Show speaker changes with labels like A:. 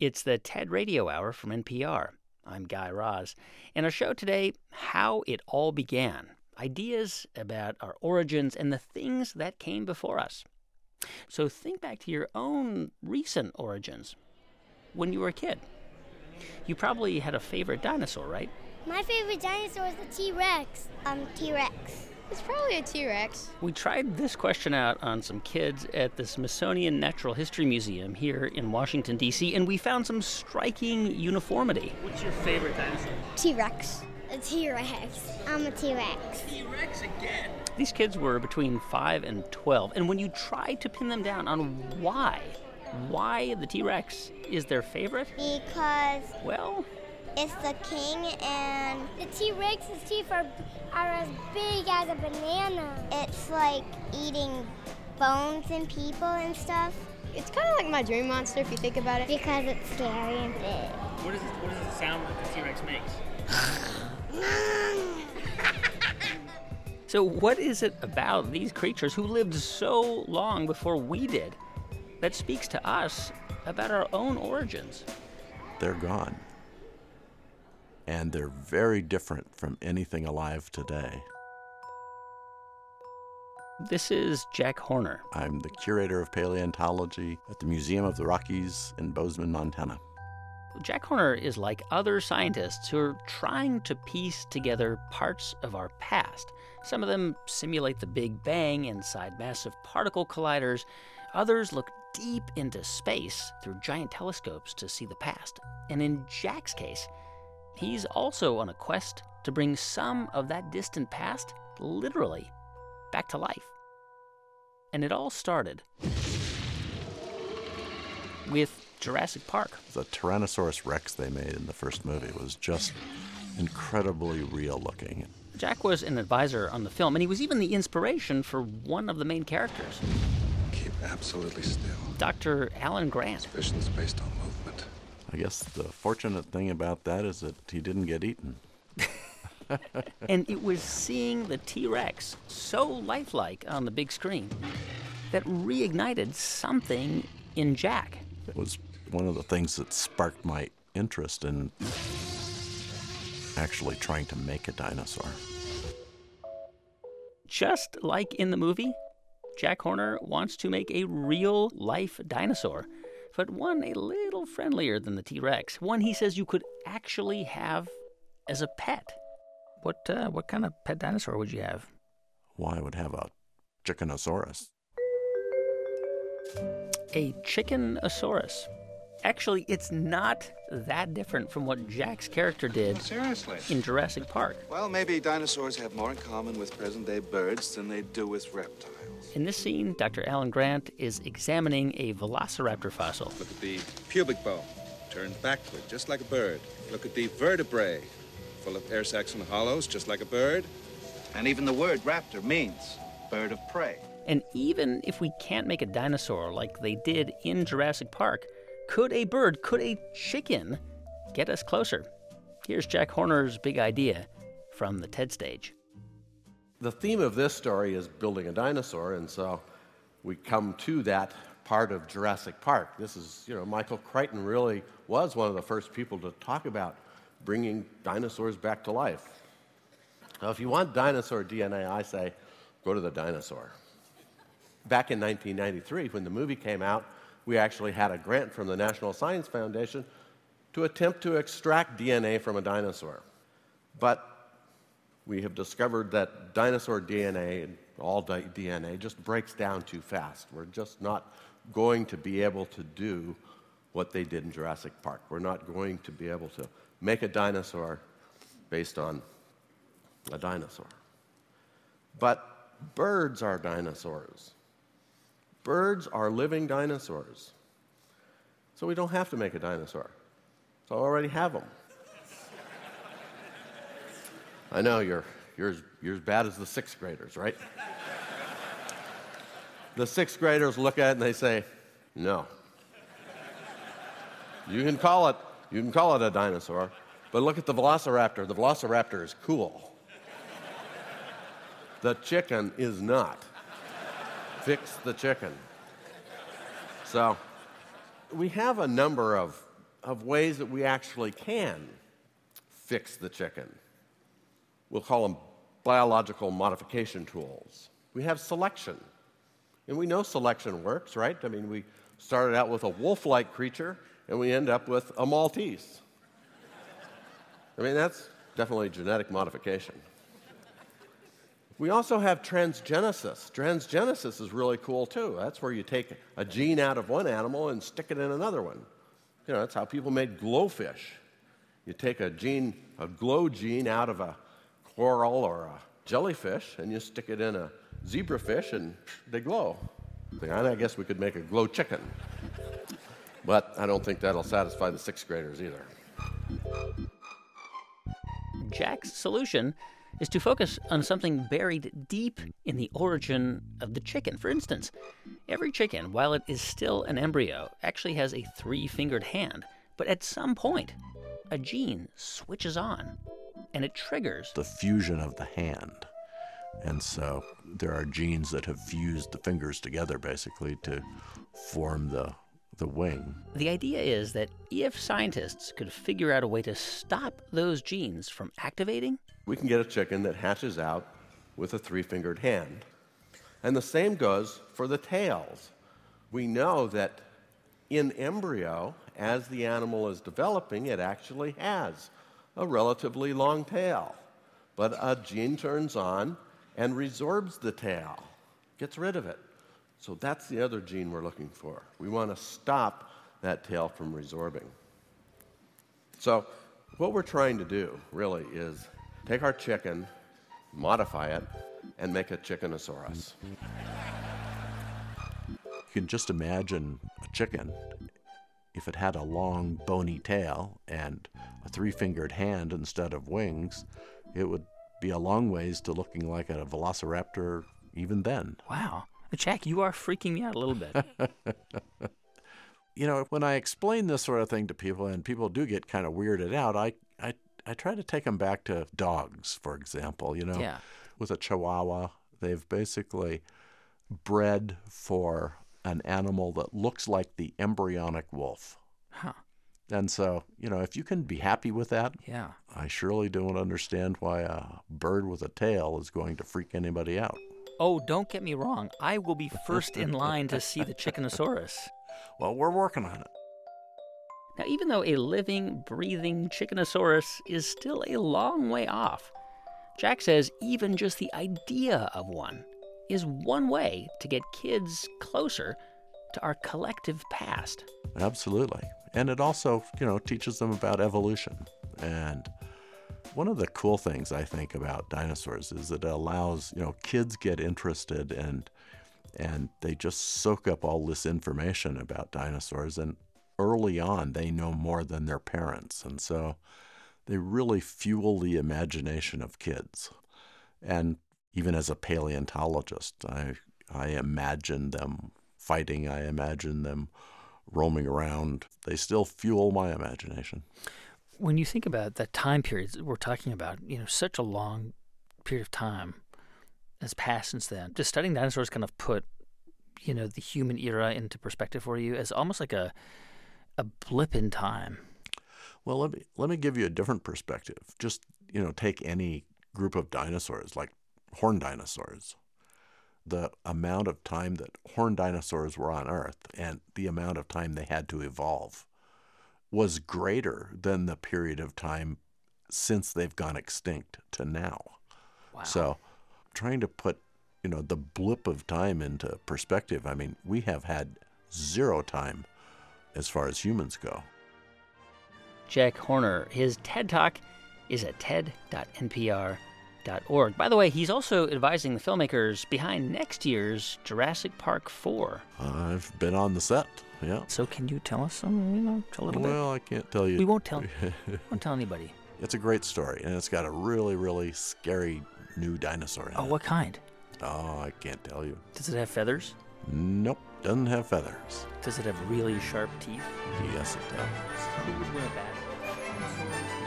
A: It's the TED Radio Hour from NPR. I'm Guy Raz. And our show today, how it all began. Ideas about our origins and the things that came before us. So think back to your own recent origins. When you were a kid, you probably had a favorite dinosaur, right?
B: My favorite dinosaur is the T-Rex. T-Rex.
C: It's probably a T-Rex.
A: We tried this question out on some kids at the Smithsonian Natural History Museum here in Washington, D.C., and we found some striking uniformity. What's your favorite dinosaur?
B: T-Rex. A T-Rex. I'm a T-Rex.
A: T-Rex again. These kids were between 5 and 12, and when you tried to pin them down on why the T-Rex is their favorite?
B: Because,
A: well,
B: it's the king, and the T-Rex's teeth are as big as a banana. It's like eating bones and people and stuff.
C: It's kind of like my dream monster if you think about it.
B: Because it's scary and big.
A: What is the sound that the T-Rex makes? So what is it about these creatures who lived so long before we did that speaks to us about our own origins?
D: They're gone. And they're very different from anything alive today.
A: This is Jack Horner.
D: I'm the curator of paleontology at the Museum of the Rockies in Bozeman, Montana.
A: Jack Horner is like other scientists who are trying to piece together parts of our past. Some of them simulate the Big Bang inside massive particle colliders. Others look deep into space through giant telescopes to see the past. And in Jack's case, he's also on a quest to bring some of that distant past, literally, back to life. And it all started with Jurassic Park.
D: The Tyrannosaurus Rex they made in the first movie was just incredibly real looking.
A: Jack was an advisor on the film, and he was even the inspiration for one of the main characters.
E: Keep absolutely still.
A: Dr. Alan Grant.
E: Vision's based on movement.
D: I guess the fortunate thing about that is that he didn't get eaten.
A: And it was seeing the T-Rex so lifelike on the big screen that reignited something in Jack.
D: It was one of the things that sparked my interest in actually trying to make a dinosaur.
A: Just like in the movie, Jack Horner wants to make a real-life dinosaur, but one a little friendlier than the T-Rex, one he says you could actually have as a pet. What kind of pet dinosaur would you have?
D: Well, I would have a Chickenosaurus.
A: A Chickenosaurus. Actually, it's not that different from what Jack's character did
E: Seriously?
A: in Jurassic Park.
E: Well, maybe dinosaurs have more in common with present-day birds than they do with reptiles.
A: In this scene, Dr. Alan Grant is examining a velociraptor fossil.
E: Look at the pubic bone, turned backward, just like a bird. Look at the vertebrae, full of air sacs and hollows, just like a bird. And even the word raptor means bird of prey.
A: And even if we can't make a dinosaur like they did in Jurassic Park, could a chicken get us closer? Here's Jack Horner's big idea from the TED stage.
F: The theme of this story is building a dinosaur, and so we come to that part of Jurassic Park. This is, Michael Crichton really was one of the first people to talk about bringing dinosaurs back to life. Now, if you want dinosaur DNA, I say, go to the dinosaur. Back in 1993, when the movie came out, we actually had a grant from the National Science Foundation to attempt to extract DNA from a dinosaur. But we have discovered that dinosaur DNA, and all DNA, just breaks down too fast. We're just not going to be able to do what they did in Jurassic Park. We're not going to be able to make a dinosaur based on a dinosaur. But birds are dinosaurs. Birds are living dinosaurs. So we don't have to make a dinosaur. So I already have them. I know you're as bad as the sixth graders, right? The sixth graders look at it and they say, no. You can call it a dinosaur, but look at the velociraptor. The velociraptor is cool. The chicken is not. Fix the chicken. So we have a number of of ways that we actually can fix the chicken. We'll call them biological modification tools. We have selection. And we know selection works, right? I mean, we started out with a wolf-like creature, and we end up with a Maltese. I mean, that's definitely genetic modification. We also have transgenesis. Transgenesis is really cool, too. That's where you take a gene out of one animal and stick it in another one. You know, that's how people made glowfish. You take a glow gene out of a coral or a jellyfish, and you stick it in a zebrafish, and they glow. I guess we could make a glow chicken. But I don't think that'll satisfy the sixth graders either.
A: Jack's solution is to focus on something buried deep in the origin of the chicken. For instance, every chicken, while it is still an embryo, actually has a three-fingered hand. But at some point, a gene switches on, and it triggers
D: the fusion of the hand. And so there are genes that have fused the fingers together, basically, to form the wing.
A: The idea is that if scientists could figure out a way to stop those genes from activating,
F: we can get a chicken that hatches out with a three-fingered hand. And the same goes for the tails. We know that in embryo, as the animal is developing, it actually has a relatively long tail. But a gene turns on and resorbs the tail, gets rid of it. So that's the other gene we're looking for. We want to stop that tail from resorbing. So what we're trying to do, really, is take our chicken, modify it, and make a Chickenosaurus.
D: You can just imagine a chicken, if it had a long, bony tail and a three-fingered hand instead of wings, it would be a long ways to looking like a velociraptor even then.
A: Wow. Jack, you are freaking me out a little bit.
D: You know, when I explain this sort of thing to people, and people do get kind of weirded out, I try to take them back to dogs, for example. You know,
A: Yeah.
D: With a Chihuahua, they've basically bred for an animal that looks like the embryonic wolf.
A: Huh.
D: And so, you know, if you can be happy with that,
A: Yeah.
D: I surely don't understand why a bird with a tail is going to freak anybody out.
A: Oh, don't get me wrong. I will be first in line to see the Chickenosaurus.
D: Well, we're working on it.
A: Now, even though a living, breathing Chickenosaurus is still a long way off, Jack says even just the idea of one is one way to get kids closer to our collective past.
D: Absolutely. And it also, you know, teaches them about evolution. And one of the cool things I think about dinosaurs is that it allows, you know, kids get interested and they just soak up all this information about dinosaurs. And early on, they know more than their parents. And so they really fuel the imagination of kids. And even as a paleontologist, I imagine them fighting. I imagine them roaming around. They still fuel my imagination.
A: When you think about that time period that we're talking about, you know, such a long period of time has passed since then. Just studying dinosaurs kind of put, you know, the human era into perspective for you as almost like a blip in time.
D: Well, let me give you a different perspective. Just, you know, take any group of dinosaurs, like horned dinosaurs. The amount of time that horned dinosaurs were on Earth and the amount of time they had to evolve was greater than the period of time since they've gone extinct to now.
A: Wow.
D: So trying to put, you know, the blip of time into perspective, I mean, we have had zero time as far as humans go.
A: Jack Horner, his TED Talk is at ted.npr.org. By the way, he's also advising the filmmakers behind next year's Jurassic Park 4.
D: I've been on the set, yeah.
A: So can you tell us some, you know, a little bit?
D: Well, I can't tell you.
A: We won't tell anybody.
D: It's a great story, and it's got a really, really scary new dinosaur in it.
A: Oh, what kind?
D: Oh, I can't tell you.
A: Does it have feathers?
D: Nope, doesn't have feathers.
A: Does it have really sharp teeth?
D: Yes, it does.
A: Who would wear a bat?